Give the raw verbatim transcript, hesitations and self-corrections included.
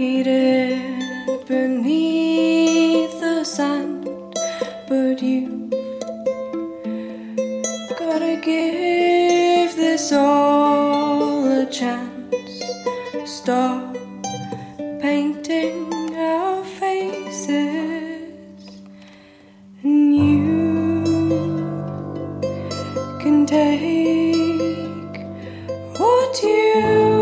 hidden beneath the sand, but you gotta give this all a chance. Stop painting our faces, and you can take what you